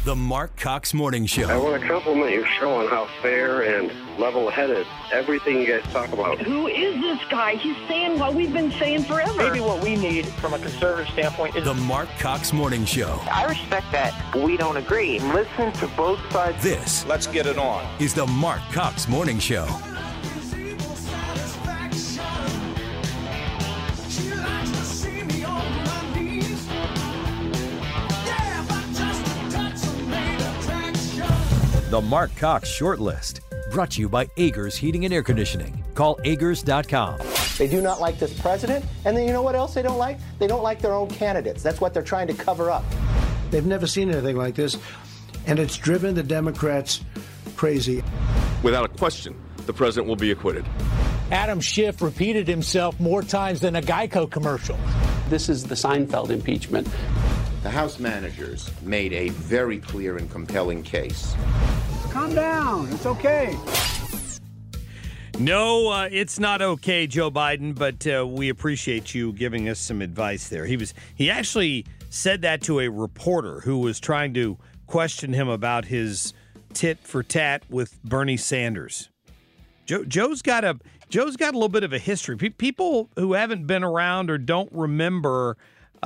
The Mark Cox Morning Show. I want to compliment your show on how fair and level-headed everything you guys talk about. Who is this guy? He's saying what we've been saying forever. Maybe what we need from a conservative standpoint is... The Mark Cox Morning Show. I respect that we don't agree. Listen to both sides. This Let's get it on. is the Mark Cox Morning Show. The Mark Cox Shortlist, brought to you by Agers Heating and Air Conditioning. Call Agers.com. They do not like this president, and then you know what else they don't like? They don't like their own candidates. That's what they're trying to cover up. They've never seen anything like this, and it's driven the Democrats crazy. Without a question, the president will be acquitted. Adam Schiff repeated himself more times than a Geico commercial. This is the Seinfeld impeachment. The House managers made a very clear and compelling case. Calm down. It's okay. No, it's not okay, Joe Biden, but we appreciate you giving us some advice there. He actually said that to a reporter who was trying to question him about his tit for tat with Bernie Sanders. Joe's got a little bit of a history. People who haven't been around or don't remember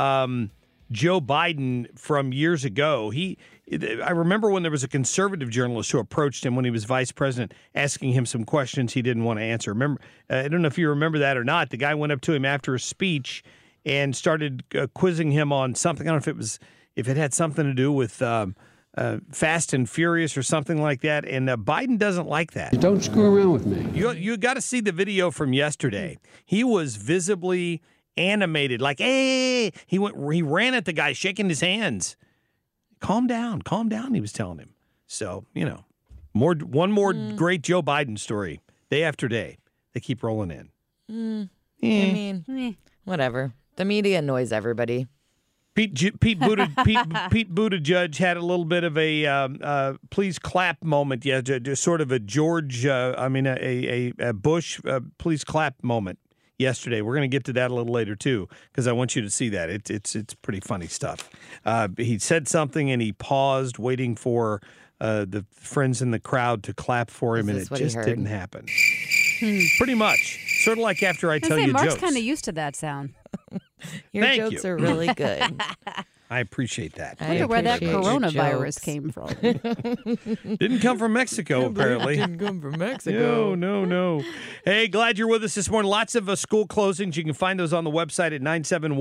Joe Biden from years ago. I remember when there was a conservative journalist who approached him when he was vice president, asking him some questions he didn't want to answer. Remember, I don't know if you remember that or not. The guy went up to him after a speech and started quizzing him on something. I don't know if it had something to do with Fast and Furious or something like that. And Biden doesn't like that. Don't screw around with me. You got to see the video from yesterday. He was visibly animated, like, hey, he ran at the guy, shaking his hands. Calm down, he was telling him. So, one more great Joe Biden story, day after day. They keep rolling in. I mean, whatever. The media annoys everybody. Pete Buttigieg had a little bit of a please clap moment. Yeah, just sort of a George, a Bush please clap moment yesterday. We're going to get to that a little later, too, because I want you to see that. It's pretty funny stuff. He said something, and he paused, waiting for the friends in the crowd to clap for him, and it just didn't happen. Pretty much. Sort of like after I tell you Mark's jokes. Mark's kind of used to that sound. Your Thank jokes you. are really good. I appreciate that. I wonder where that coronavirus came from. Didn't come from Mexico, apparently. Didn't come from Mexico. No. Hey, glad you're with us this morning. Lots of school closings. You can find those on the website at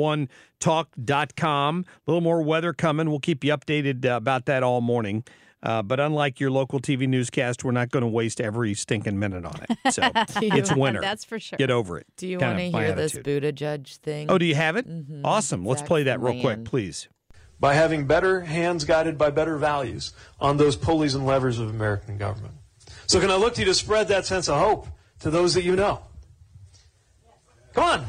971talk.com. A little more weather coming. We'll keep you updated about that all morning. But unlike your local TV newscast, we're not going to waste every stinking minute on it. So it's winter. That's for sure. Get over it. Do you want to hear this Buttigieg thing? Oh, do you have it? Mm-hmm. Awesome. Let's play that real quick, please. By having better hands guided by better values on those pulleys and levers of American government. So can I look to you to spread that sense of hope to those that you know? Come on.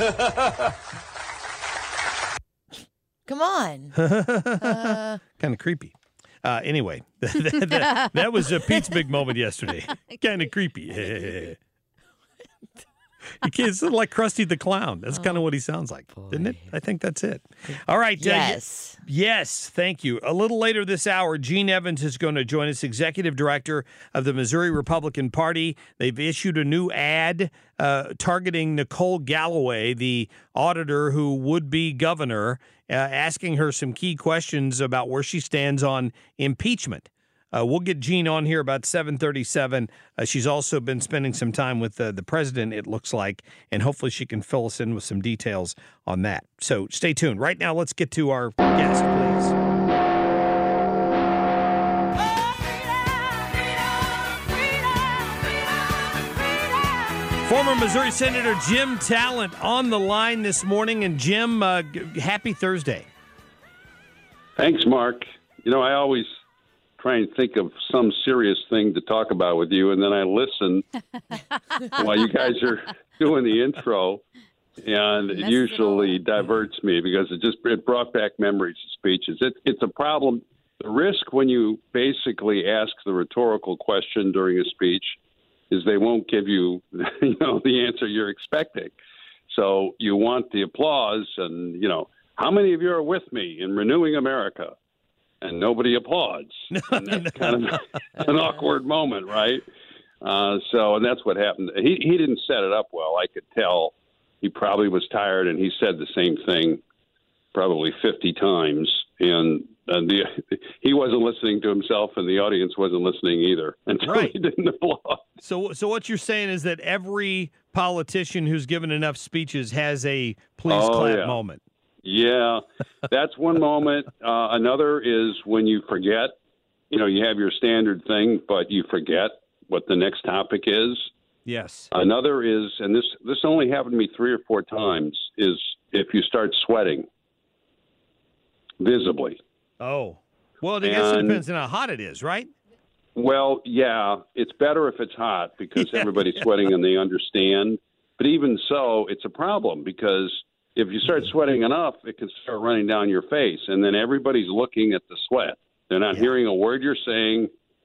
Come on. Kind of creepy. Anyway, that was Pete's big moment yesterday. Kind of creepy. You can't, it's like Krusty the Clown. That's kind of what he sounds like, isn't it? I think that's it. All right. Yes. Yes, thank you. A little later this hour, Gene Evans is going to join us, executive director of the Missouri Republican Party. They've issued a new ad targeting Nicole Galloway, the auditor who would be governor, asking her some key questions about where she stands on impeachment. We'll get Jean on here about 7:37. She's also been spending some time with the president, it looks like, and hopefully she can fill us in with some details on that. So stay tuned. Right now, let's get to our guest, please. Former Missouri Senator Jim Talent on the line this morning. And Jim, happy Thursday. Thanks, Mark. I always try and think of some serious thing to talk about with you, and then I listen while you guys are doing the intro, and it usually diverts me because it brought back memories of speeches. It's a problem. The risk when you basically ask the rhetorical question during a speech is they won't give you, the answer you're expecting. So you want the applause and, how many of you are with me in renewing America? and nobody applauds. And that's kind of an awkward moment, right? And that's what happened. He didn't set it up well. I could tell he probably was tired, and he said the same thing probably 50 times. And he wasn't listening to himself, and the audience wasn't listening either until he didn't applaud. So what you're saying is that every politician who's given enough speeches has a please clap moment. Yeah, that's one moment. Another is when you forget. You have your standard thing, but you forget what the next topic is. Yes. Another is, and this only happened to me 3 or 4 times, is if you start sweating visibly. Oh. Well, I guess it depends on how hot it is, right? Well, yeah, it's better if it's hot because everybody's sweating and they understand. But even so, it's a problem because if you start sweating enough, it can start running down your face, and then everybody's looking at the sweat. They're not hearing a word you're saying.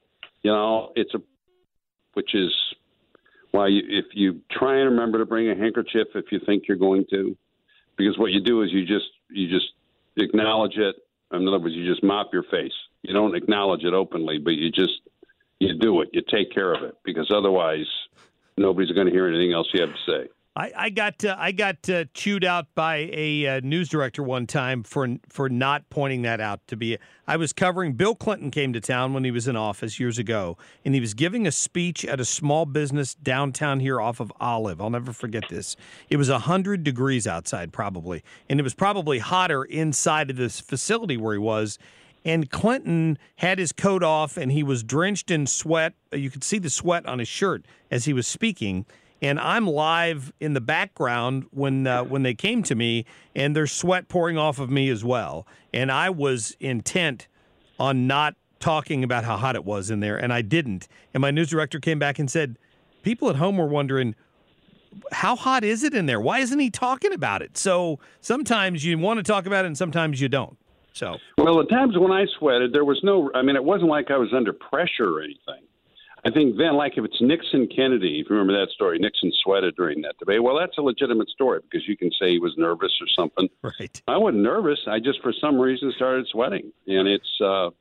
Which is why if you try and remember to bring a handkerchief if you think you're going to, because what you do is you just acknowledge it. In other words, you just mop your face. You don't acknowledge it openly, but you do it. You take care of it because otherwise nobody's going to hear anything else you have to say. I got chewed out by a news director one time for not pointing that out to be. I was covering Bill Clinton came to town when he was in office years ago, and he was giving a speech at a small business downtown here off of Olive. I'll never forget this. It was 100 degrees outside probably, and it was probably hotter inside of this facility where he was. And Clinton had his coat off, and he was drenched in sweat. You could see the sweat on his shirt as he was speaking. And I'm live in the background when they came to me, and there's sweat pouring off of me as well. And I was intent on not talking about how hot it was in there, and I didn't. And my news director came back and said, people at home were wondering, how hot is it in there? Why isn't he talking about it? So sometimes you want to talk about it, and sometimes you don't. Well, the times when I sweated, there was it wasn't like I was under pressure or anything. I think then, like if it's Nixon Kennedy, if you remember that story, Nixon sweated during that debate. Well, that's a legitimate story because you can say he was nervous or something. Right. I wasn't nervous. I just, for some reason, started sweating, and it's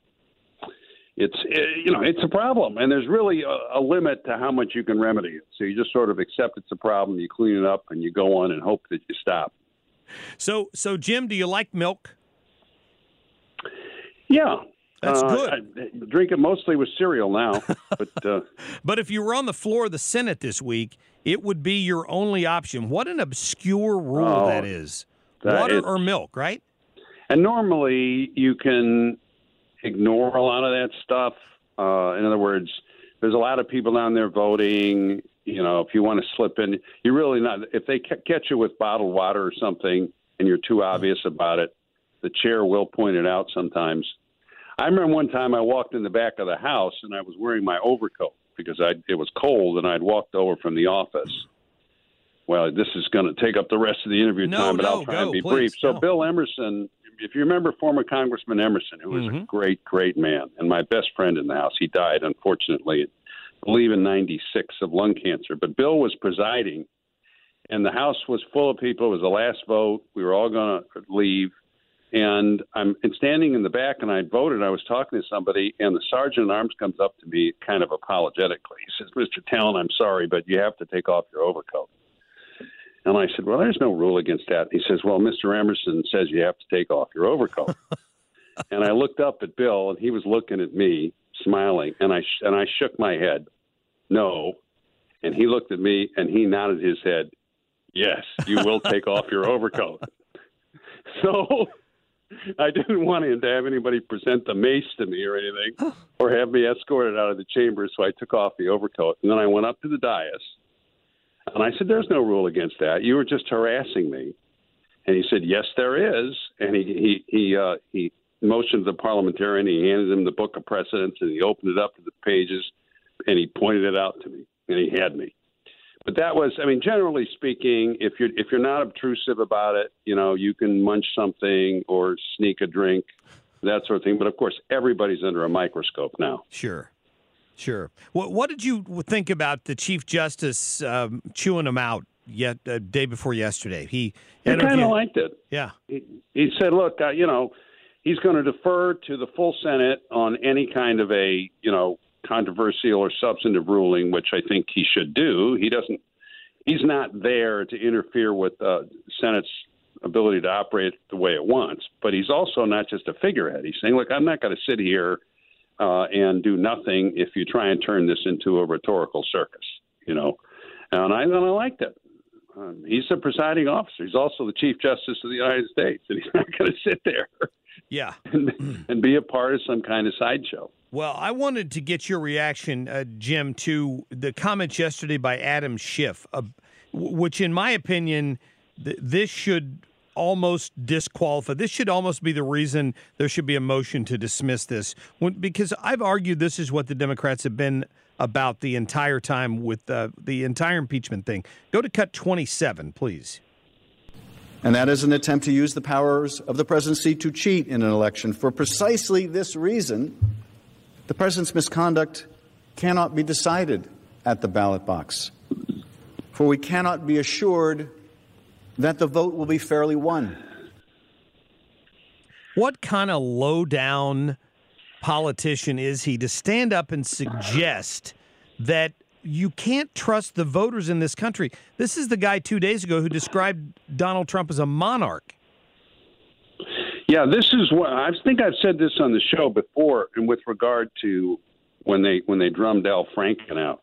a problem. And there's really a limit to how much you can remedy it. So you just sort of accept it's a problem, you clean it up, and you go on and hope that you stop. So Jim, do you like milk? Yeah. That's good. I drink it mostly with cereal now. But if you were on the floor of the Senate this week, it would be your only option. What an obscure rule that is. Water or milk, right? And normally you can ignore a lot of that stuff. In other words, there's a lot of people down there voting. If you want to slip in, you're really not. If they catch you with bottled water or something and you're too obvious about it, the chair will point it out sometimes. I remember one time I walked in the back of the House and I was wearing my overcoat because it was cold and I'd walked over from the office. Well, this is going to take up the rest of the interview time, but I'll try and be brief. So Bill Emerson, if you remember former Congressman Emerson, who was a great, great man and my best friend in the House, he died, unfortunately, I believe in 96 of lung cancer. But Bill was presiding and the House was full of people. It was the last vote. We were all going to leave. And I'm standing in the back, and I voted. I was talking to somebody, and the sergeant at arms comes up to me kind of apologetically. He says, Mr. Talon, I'm sorry, but you have to take off your overcoat. And I said, well, there's no rule against that. He says, well, Mr. Emerson says you have to take off your overcoat. And I looked up at Bill, and he was looking at me, smiling, and I shook my head, no. And he looked at me, and he nodded his head, yes, you will take off your overcoat. So I didn't want him to have anybody present the mace to me or anything or have me escorted out of the chamber, so I took off the overcoat. And then I went up to the dais, and I said, there's no rule against that. You were just harassing me. And he said, yes, there is. And he motioned the parliamentarian. He handed him the book of precedents, and he opened it up to the pages, and he pointed it out to me, and he had me. But that was, generally speaking, if you're not obtrusive about it, you can munch something or sneak a drink, that sort of thing. But, of course, everybody's under a microscope now. Sure. What did you think about the Chief Justice chewing him out day before yesterday? I kind of liked it. Yeah. He said, look, he's going to defer to the full Senate on any kind of a, controversial or substantive ruling, which I think he should do. He's not there to interfere with the Senate's ability to operate the way it wants, but he's also not just a figurehead. He's saying, look, I'm not going to sit here and do nothing if you try and turn this into a rhetorical circus, and I like that. He's the presiding officer. He's also the Chief Justice of the United States, and he's not going to sit there and be a part of some kind of sideshow. Well, I wanted to get your reaction, Jim, to the comments yesterday by Adam Schiff, which, in my opinion, this should almost disqualify. This should almost be the reason there should be a motion to dismiss this, because I've argued this is what the Democrats have been about the entire time with the entire impeachment thing. Go to cut 27, please. And that is an attempt to use the powers of the presidency to cheat in an election. For precisely this reason, the president's misconduct cannot be decided at the ballot box, for we cannot be assured that the vote will be fairly won. What kind of low-down politician is he to stand up and suggest that you can't trust the voters in this country? This is the guy 2 days ago who described Donald Trump as a monarch. Yeah, this is what I think I've said this on the show before, and with regard to when they drummed Al Franken out.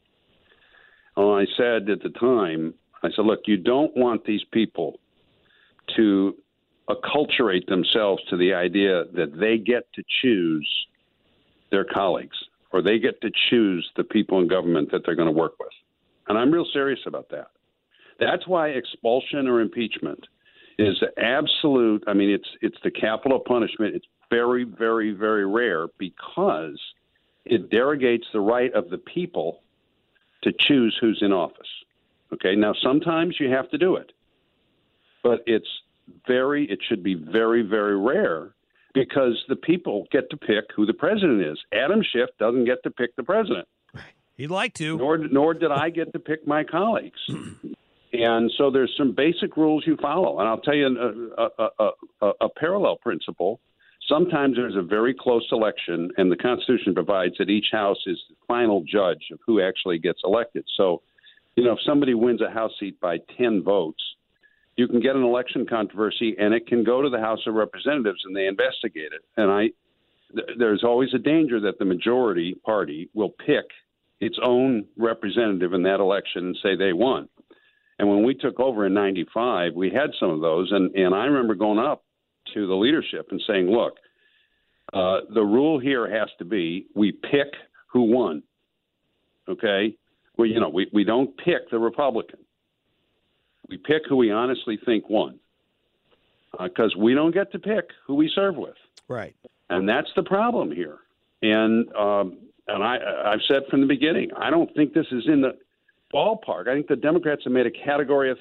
I said at the time, look, you don't want these people to acculturate themselves to the idea that they get to choose their colleagues, or they get to choose the people in government that they're going to work with. And I'm real serious about that. That's why expulsion or impeachment is absolute. I mean, it's the capital punishment. It's very, very, very rare because it derogates the right of the people to choose who's in office. Okay, now sometimes you have to do it, but it should be very, very rare because the people get to pick who the president is. Adam Schiff doesn't get to pick the president. He'd like to. Nor did I get to pick my colleagues. And so there's some basic rules you follow. And I'll tell you a parallel principle. Sometimes there's a very close election, and the Constitution provides that each house is the final judge of who actually gets elected. So, if somebody wins a House seat by 10 votes, you can get an election controversy, and it can go to the House of Representatives, and they investigate it. And there's always a danger that the majority party will pick its own representative in that election and say they won. And when we took over in 95, we had some of those. And I remember going up to the leadership and saying, look, the rule here has to be we pick who won. Okay? Well, we don't pick the Republican. We pick who we honestly think won. Because we don't get to pick who we serve with. Right. And that's the problem here. And I've said from the beginning, I don't think this is in the ballpark. I think the Democrats have made a category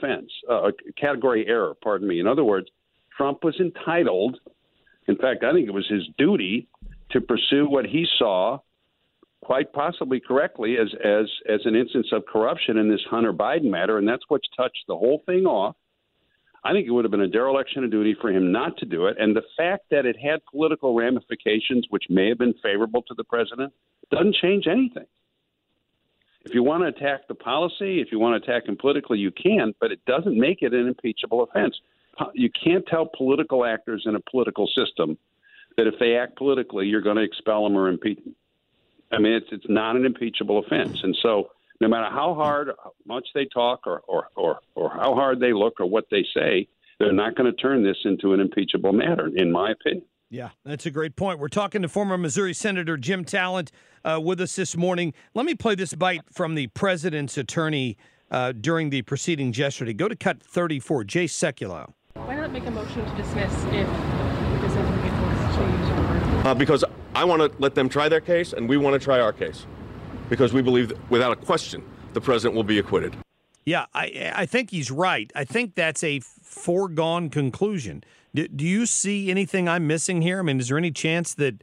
error, pardon me. In other words, Trump was entitled, in fact, I think it was his duty to pursue what he saw, quite possibly correctly, as an instance of corruption in this Hunter Biden matter, and that's what's touched the whole thing off. I think it would have been a dereliction of duty for him not to do it, and the fact that it had political ramifications, which may have been favorable to the president, doesn't change anything. If you want to attack the policy, if you want to attack him politically, you can, but it doesn't make it an impeachable offense. You can't tell political actors in a political system that if they act politically, you're going to expel them or impeach them. I mean, it's not an impeachable offense. And so no matter how much they talk or how hard they look or what they say, they're not going to turn this into an impeachable matter, in my opinion. Yeah, that's a great point. We're talking to former Missouri Senator Jim Talent with us this morning. Let me play this bite from the president's attorney during the proceedings yesterday. Go to cut 34, Jay Sekulow. Why not make a motion to dismiss if this gets changed? Because I want to let them try their case, and we want to try our case. Because we believe that, without a question, the president will be acquitted. Yeah, I think he's right. I think that's a foregone conclusion. Do you see anything I'm missing here? I mean, is there any chance that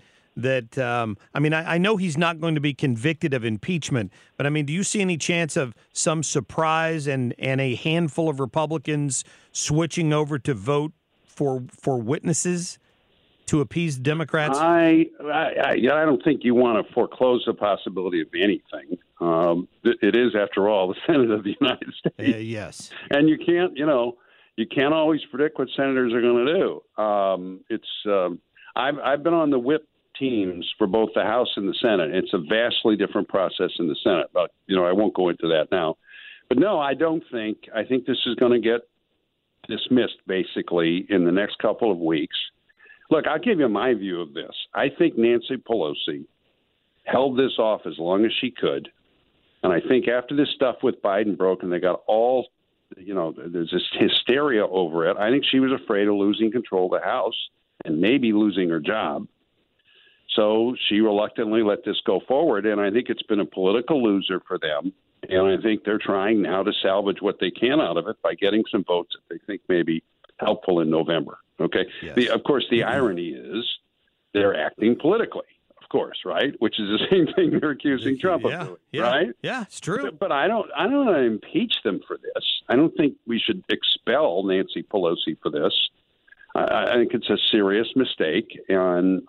I know he's not going to be convicted of impeachment, but I mean, do you see any chance of some surprise and a handful of Republicans switching over to vote for witnesses to appease Democrats? I don't think you want to foreclose the possibility of anything. It is, after all, the Senate of the United States. Yes. And you can't always predict what senators are going to do. I've been on the whip teams for both the House and the Senate. It's a vastly different process in the Senate, but I won't go into that now. But no, I don't think. I think this is going to get dismissed basically in the next couple of weeks. Look, I'll give you my view of this. I think Nancy Pelosi held this off as long as she could, and I think after this stuff with Biden broke and they got all, there's this hysteria over it. I think she was afraid of losing control of the House and maybe losing her job. So she reluctantly let this go forward, and I think it's been a political loser for them. And I think they're trying now to salvage what they can out of it by getting some votes that they think may be helpful in November. Okay. Yes. Of course, the irony is they're acting politically, of course, right? Which is the same thing they're accusing Trump of doing, right? Yeah, it's true. But I don't want to impeach them for this. I don't think we should expel Nancy Pelosi for this. I think it's a serious mistake, and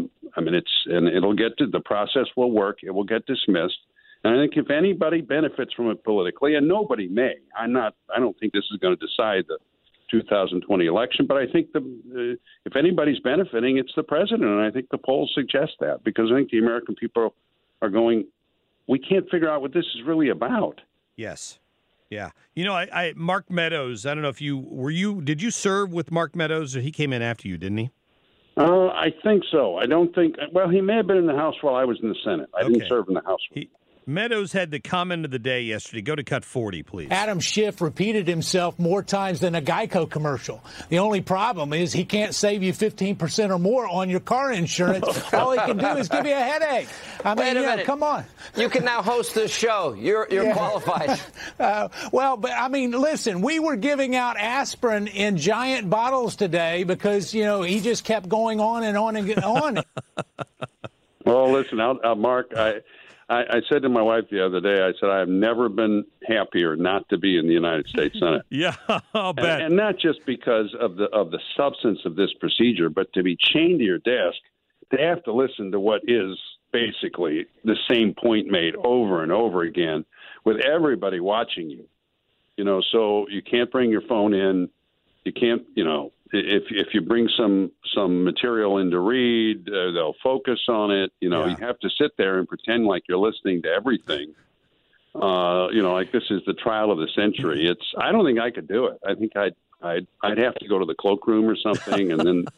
it'll get to the process will work. It will get dismissed, and I think if anybody benefits from it politically, and nobody may, I don't think this is going to decide the 2020 election, but I think if anybody's benefiting, it's the president, and I think the polls suggest that because I think the American people are going, we can't figure out what this is really about. Yes. Yeah. I Mark Meadows, I don't know if did you serve with Mark Meadows? Or he came in after you, didn't he? I think so. I don't think, he may have been in the House while I was in the Senate. I didn't serve in the House. Meadows had the comment of the day yesterday. Go to cut 40, please. Adam Schiff repeated himself more times than a Geico commercial. The only problem is he can't save you 15% or more on your car insurance. All he can do is give you a headache. I mean, Wait a minute. Come on. You can now host this show. You're qualified. Listen, we were giving out aspirin in giant bottles today because, he just kept going on and on and on. Well, listen, Mark, I said to my wife the other day, I said, I have never been happier not to be in the United States Senate. Yeah, I'll bet. And not just because of the substance of this procedure, but to be chained to your desk, to have to listen to what is basically the same point made over and over again with everybody watching you. So you can't bring your phone in. You can't, if you bring some material in to read, they'll focus on it. You have to sit there and pretend like you're listening to everything. Like this is the trial of the century. I don't think I could do it. I think I'd have to go to the cloakroom or something, and then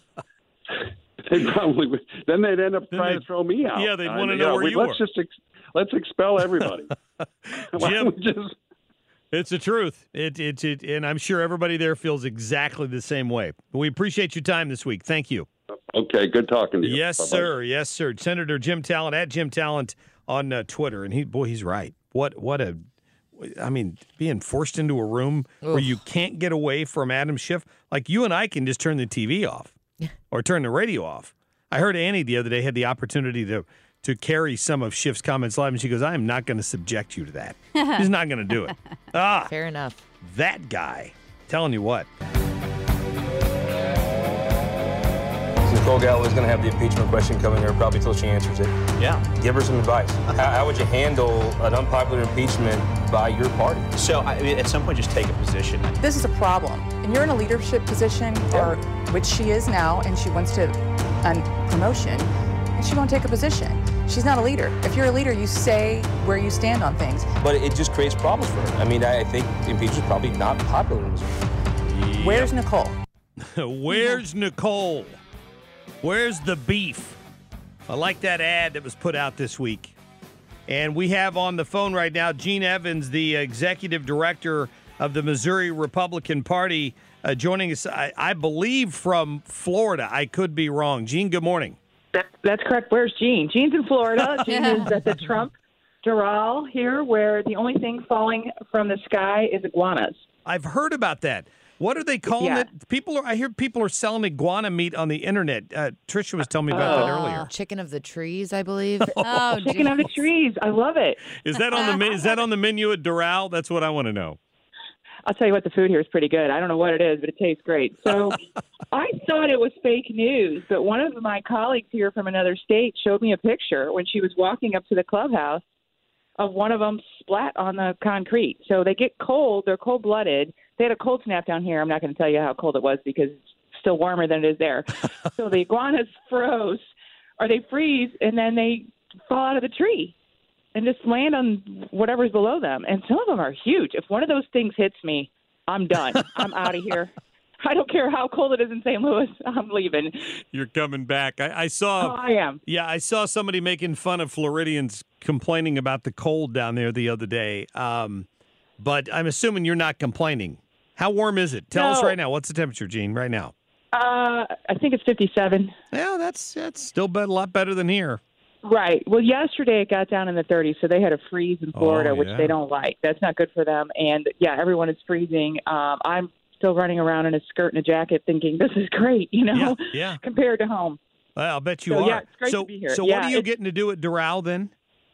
they'd end up trying to throw me out. Yeah, they'd want to know where you were. Let's expel everybody. Jim, it's the truth. And I'm sure everybody there feels exactly the same way. We appreciate your time this week. Thank you. Okay, good talking to you. Yes, Bye-bye. sir. Yes, sir. Senator Jim Talent at Jim Talent on Twitter, and he's right. Being forced into a room where you can't get away from Adam Schiff. Like you and I can just turn the TV off or turn the radio off. I heard Annie the other day had the opportunity to carry some of Schiff's comments live, and she goes, I am not going to subject you to that. She's not going to do it. Fair enough. That guy. Telling you what. Nicole Gallo is going to have the impeachment question coming here probably till she answers it. Yeah. Give her some advice. How would you handle an unpopular impeachment by your party? So, at some point, just take a position. This is a problem. And you're in a leadership position, or which she is now, and she wants to promotion, and she won't take a position. She's not a leader. If you're a leader, you say where you stand on things. But it just creates problems for her. I think impeachment is probably not popular in Missouri. Yep. Where's Nicole? Where's Nicole? Where's the beef? I like that ad that was put out this week. And we have on the phone right now Gene Evans, the executive director of the Missouri Republican Party, joining us, I believe, from Florida. I could be wrong. Gene, good morning. That's correct. Where's Gene? Gene's in Florida. Gene is at the Trump Doral here, where the only thing falling from the sky is iguanas. I've heard about that. What are they calling it? I hear people are selling iguana meat on the internet. Tricia was telling me about that earlier. Chicken of the trees, I believe. Chicken of the trees. I love it. Is that on the menu at Doral? That's what I want to know. I'll tell you what, the food here is pretty good. I don't know what it is, but it tastes great. So I thought it was fake news, but one of my colleagues here from another state showed me a picture when she was walking up to the clubhouse of one of them splat on the concrete. So they get cold. They're cold-blooded. They had a cold snap down here. I'm not going to tell you how cold it was because it's still warmer than it is there. So the iguanas froze, or they freeze, and then they fall out of the tree and just land on whatever's below them. And some of them are huge. If one of those things hits me, I'm done. I'm out of here. I don't care how cold it is in St. Louis. I'm leaving. You're coming back. I saw. Oh, I am. Yeah, I saw somebody making fun of Floridians complaining about the cold down there the other day. But I'm assuming you're not complaining. How warm is it? Tell us right now. What's the temperature, Gene, right now? I think it's 57. Yeah, that's still a lot better than here. Right. Well, yesterday it got down in the 30s, so they had a freeze in Florida, which they don't like. That's not good for them. And, yeah, everyone is freezing. I'm still running around in a skirt and a jacket thinking, this is great, Yeah. compared to home. Well, I'll bet you So, are. yeah, it's great to be here. So Yeah, what are you getting to do at Doral then?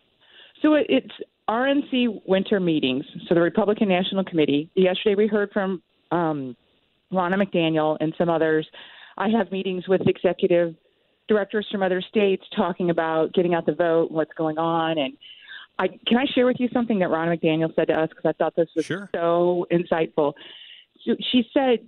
So it's RNC winter meetings, so the Republican National Committee. Yesterday we heard from Ronna McDaniel and some others. I have meetings with executive directors from other states talking about getting out the vote, what's going on. And can I share with you something that Ronna McDaniel said to us, because I thought this was so insightful. So she said,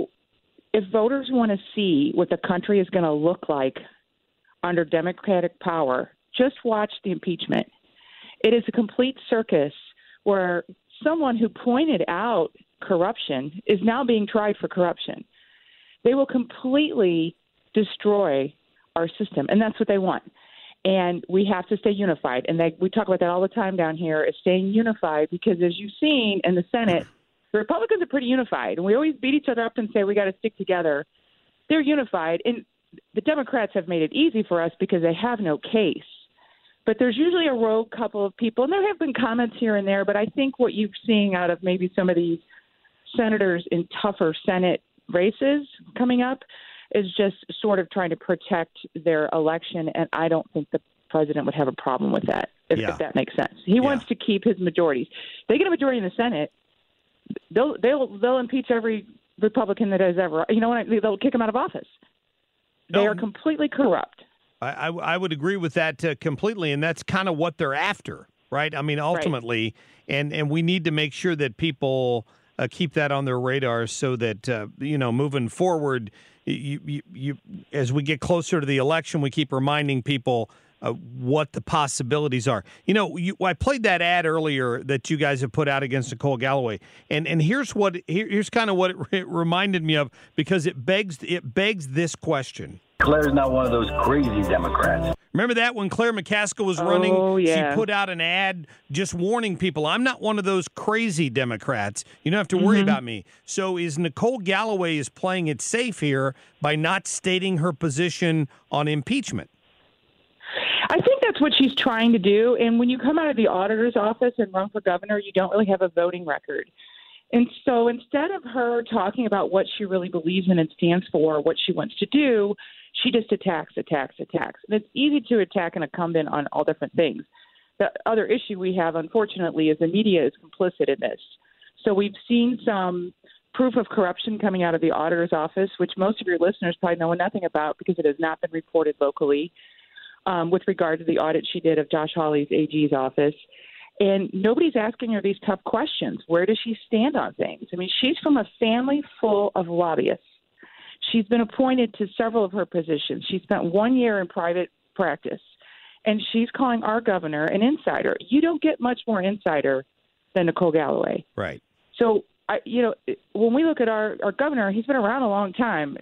if voters want to see what the country is going to look like under Democratic power, just watch the impeachment. It is a complete circus where someone who pointed out corruption is now being tried for corruption. They will completely destroy our system, and that's what they want. And we have to stay unified. And we talk about that all the time down here, is staying unified, because as you've seen in the Senate, the Republicans are pretty unified. And we always beat each other up and say we got to stick together. They're unified. And the Democrats have made it easy for us because they have no case. But there's usually a rogue couple of people, and there have been comments here and there, but I think what you're seeing out of maybe some of these senators in tougher Senate races coming up is just sort of trying to protect their election, and I don't think the president would have a problem with that, if that makes sense. He wants to keep his majorities. They get a majority in the Senate, they'll impeach every Republican that has ever, they'll kick him out of office. They are completely corrupt. I would agree with that completely, and that's kind of what they're after, right? I mean, ultimately, and we need to make sure that people keep that on their radar so that, moving forward, you as we get closer to the election, we keep reminding people what the possibilities are. I played that ad earlier that you guys have put out against Nicole Galloway, and here's kind of what it reminded me of, because it begs this question. Claire's not one of those crazy Democrats. Remember that when Claire McCaskill was running? Oh, yeah. She put out an ad just warning people, I'm not one of those crazy Democrats. You don't have to worry about me. So is Nicole Galloway is playing it safe here by not stating her position on impeachment? I think that's what she's trying to do. And when you come out of the auditor's office and run for governor, you don't really have a voting record. And so instead of her talking about what she really believes in and stands for, what she wants to do, she just attacks. And it's easy to attack an incumbent on all different things. The other issue we have, unfortunately, is the media is complicit in this. So we've seen some proof of corruption coming out of the auditor's office, which most of your listeners probably know nothing about because it has not been reported locally, with regard to the audit she did of Josh Hawley's AG's office. And nobody's asking her these tough questions. Where does she stand on things? I mean, she's from a family full of lobbyists. She's been appointed to several of her positions. She spent 1 year in private practice, and she's calling our governor an insider. You don't get much more insider than Nicole Galloway. Right. So, when we look at our governor, he's been around a long time.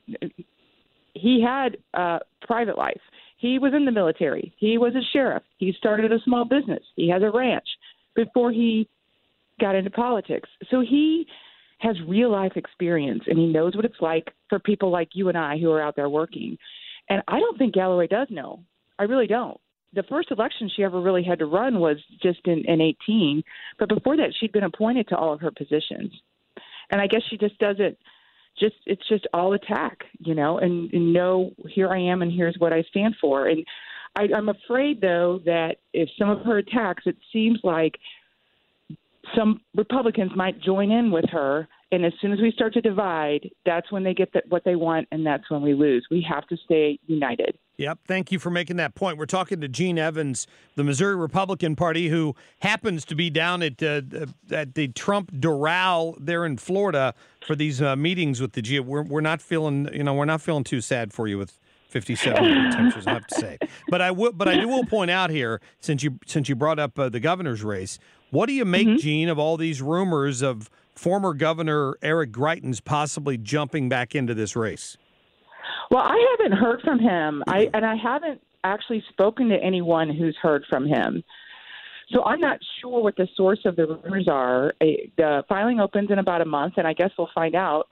He had a private life. He was in the military. He was a sheriff. He started a small business. He has a ranch before he got into politics. So he has real life experience, and he knows what it's like for people like you and I who are out there working. And I don't think Galloway does know. I really don't. The first election she ever really had to run was just in 18. But before that, she'd been appointed to all of her positions. And I guess she just doesn't. It's just all attack, and no, here I am and here's what I stand for. And I'm afraid, though, that if some of her attacks, it seems like some Republicans might join in with her. And as soon as we start to divide, that's when they get what they want, and that's when we lose. We have to stay united. Yep. Thank you for making that point. We're talking to Gene Evans, the Missouri Republican Party, who happens to be down at the Trump Doral there in Florida for these meetings with the G. We're not feeling too sad for you with 57 temperatures, I have to say. But I will point out here, since you brought up the governor's race, what do you make, Gene, of all these rumors of former Governor Eric Greitens possibly jumping back into this race? Well, I haven't heard from him, I haven't actually spoken to anyone who's heard from him. So I'm not sure what the source of the rumors are. The filing opens in about a month, and I guess we'll find out.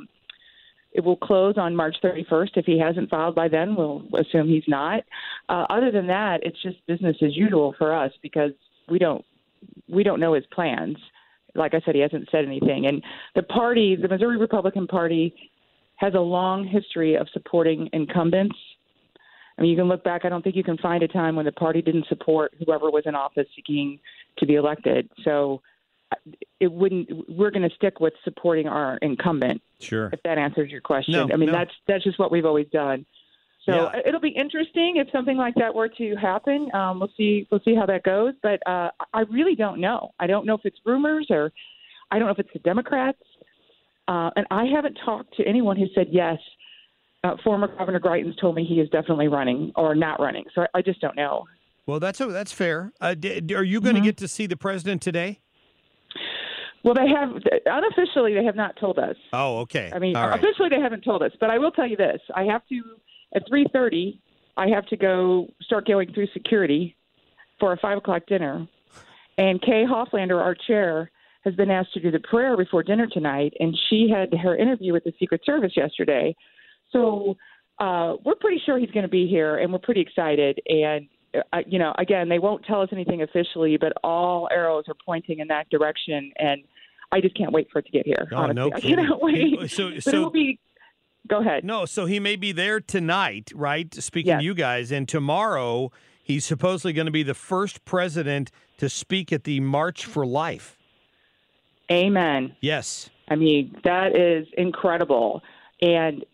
It will close on March 31st. If he hasn't filed by then, we'll assume he's not. Other than that, it's just business as usual for us because we don't know his plans. Like I said, he hasn't said anything. And the Missouri Republican Party, has a long history of supporting incumbents. I mean, you can look back. I don't think you can find a time when the party didn't support whoever was in office seeking to be elected. So we're going to stick with supporting our incumbent. Sure. If that answers your question. No, I mean, no. that's just what we've always done. So it'll be interesting if something like that were to happen. We'll see how that goes. But I really don't know. I don't know if it's rumors or I don't know if it's the Democrats. And I haven't talked to anyone who said yes. Former Governor Greitens told me he is definitely running or not running. So I just don't know. Well, that's fair. Are you going to get to see the president today? Well, they have unofficially. They have not told us. Oh, okay. I mean, all right. officially they haven't told us. But I will tell you this: I have to at 3:30. I have to start going through security for a 5:00 dinner, and Kay Hofflander, our chair, has been asked to do the prayer before dinner tonight, and she had her interview with the Secret Service yesterday. So we're pretty sure he's going to be here, and we're pretty excited. And, again, they won't tell us anything officially, but all arrows are pointing in that direction, and I just can't wait for it to get here, honestly. No I cannot wait. So it will be – go ahead. No, so he may be there tonight, right, speaking to you guys, and tomorrow he's supposedly going to be the first president to speak at the March for Life. Amen. Yes. I mean, that is incredible. And,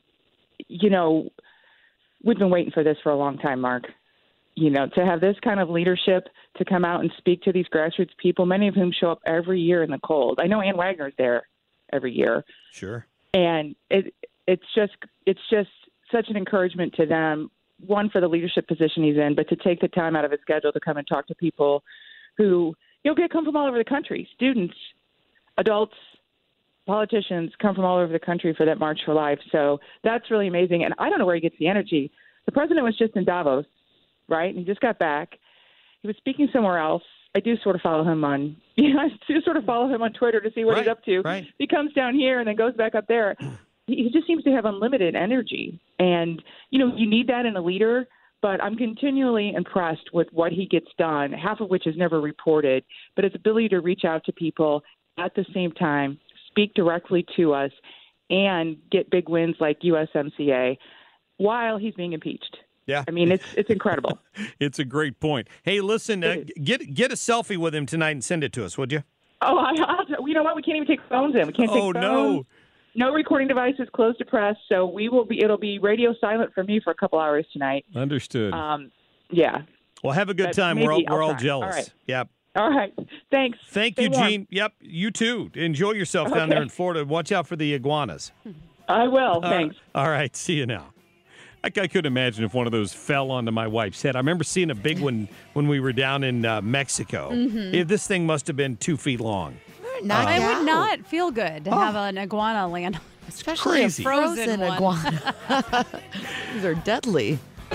we've been waiting for this for a long time, Mark. To have this kind of leadership to come out and speak to these grassroots people, many of whom show up every year in the cold. I know Ann Wagner's there every year. Sure. And it's just such an encouragement to them, one, for the leadership position he's in, but to take the time out of his schedule to come and talk to people who, come from all over the country, students, adults, politicians come from all over the country for that March for Life. So that's really amazing. And I don't know where he gets the energy. The president was just in Davos, right? And he just got back. He was speaking somewhere else. I do sort of follow him on Twitter to see what he's up to. Right. He comes down here and then goes back up there. He just seems to have unlimited energy. And, you need that in a leader. But I'm continually impressed with what he gets done, half of which is never reported, but his ability to reach out to people at the same time, speak directly to us, and get big wins like USMCA while he's being impeached. Yeah. I mean, it's incredible. It's a great point. Hey, listen, get a selfie with him tonight and send it to us, would you? Oh, you know what? We can't even take phones in. We can't take phones. No. No recording devices, closed to press. So it'll be radio silent for me for a couple hours tonight. Understood. Yeah. Well, have a good time. We're all jealous. All right. Yep. All right. Thanks. Thank Stay you, warm. Gene. Yep. You too. Enjoy yourself down there in Florida. Watch out for the iguanas. I will. Thanks. All right. See you now. I could imagine if one of those fell onto my wife's head. I remember seeing a big one when we were down in Mexico. Mm-hmm. This thing must have been 2 feet long. It would not feel good to have an iguana land on. Especially Crazy. a frozen one. iguana. These are deadly.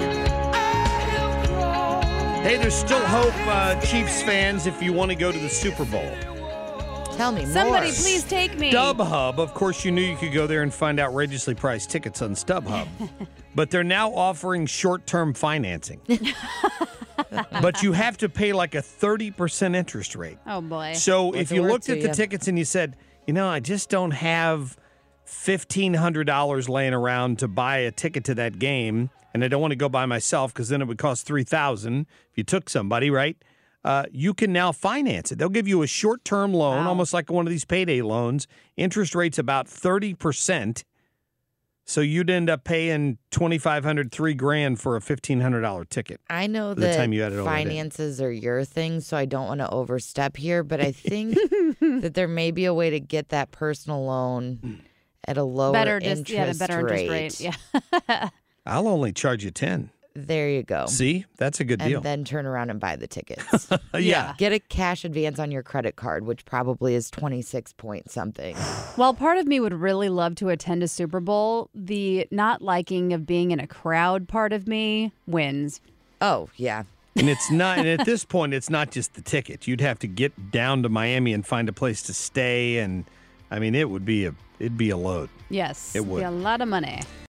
Hey, there's still hope, Chiefs fans, if you want to go to the Super Bowl. Tell me more. Somebody please take me. StubHub, of course, you knew you could go there and find outrageously priced tickets on StubHub. But they're now offering short-term financing. But you have to pay like a 30% interest rate. Oh, boy. So if you looked at the you? tickets and you said, I just don't have $1,500 laying around to buy a ticket to that game, and I don't want to go by myself because then it would cost $3,000 if you took somebody, right? you can now finance it. They'll give you a short-term loan, almost like one of these payday loans. Interest rate's about 30%. So you'd end up paying $2,500, $3,000 for a $1,500 ticket. I know by the that time you had it all finances are your thing, so I don't want to overstep here, but I think that there may be a way to get that personal loan at a lower interest rate. Yeah. I'll only charge you 10. There you go. See? That's a good deal. And then turn around and buy the tickets. Yeah. Get a cash advance on your credit card, which probably is 26 point something. While part of me would really love to attend a Super Bowl, the not liking of being in a crowd part of me wins. Oh, yeah. And it's not. And at this point, it's not just the ticket. You'd have to get down to Miami and find a place to stay, and I mean, it'd be a load. Yes, It would. Be a lot of money.